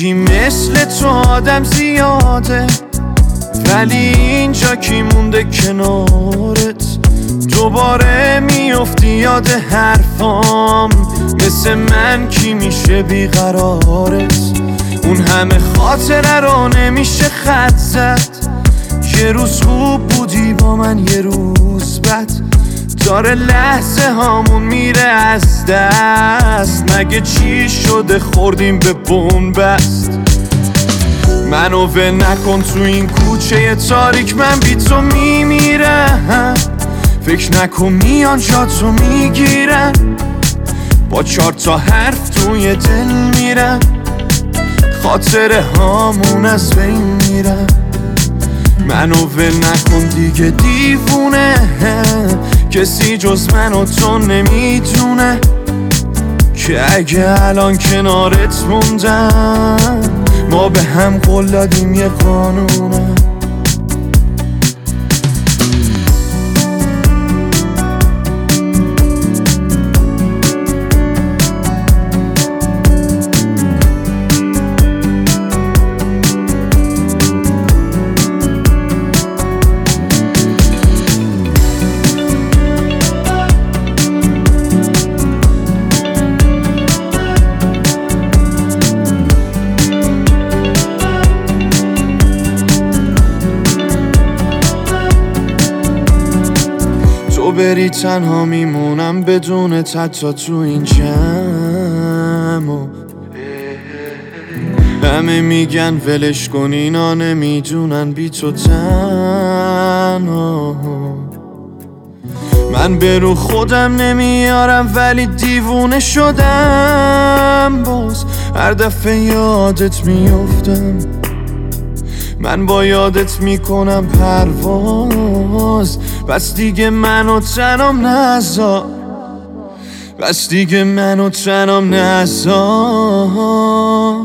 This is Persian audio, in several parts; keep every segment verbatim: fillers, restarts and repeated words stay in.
میگی مثل تو آدم زیاده، ولی اینجا کی مونده کنارت؟ دوباره میافتی یاد حرفام، مثل من کی میشه بیقرارت؟ اون همه خاطره رو نمیشه خط زد، یه روز خوب بودی با من یه روز بد، داره لحظه هامون میره از دست. مگه چی شده خوردیم به بنبست؟ منو ول نکن تو این کوچه تاریک، من بی تو میمیرم. فکر نکن میان جاتو میگیرن، با چار تا حرف توی دل میرن، خاطره هامون از بین میرن. منو ول نکن دیگه دیوونه، کسی جز من و تو نمیدونه که اگه الان کنارت موندم، ما به هم قول دادیم یه قانونه. تو بری تنها میمونم بدون حتی تو این جمع، همه میگن ولش کن اینا نمیدونن بی تو تنها. من به رو خودم نمیارم ولی دیوونه شدم، باز هر دفعه یادت میافتم. من با یادت میکنم پرواز، بس دیگه منو تنم نذار، بس دیگه منو تنم نذار.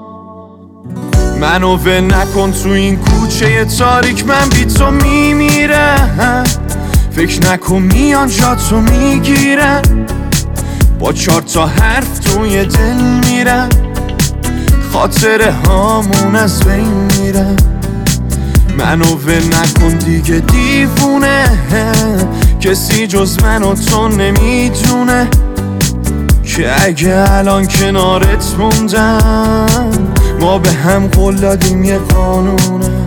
منو ول نکن تو این کوچه تاریک، من بی تو میمیرم. فکر نکن میان جاتو میگیرن، با چار تا حرف توی دل میرن، خاطره هامون از بین میرن. منو ول نکن دیگه دیوونه، کسی جز من و تو نمیدونه که اگه الان کنارت موندم، ما به هم قول دادیم یه قانونه.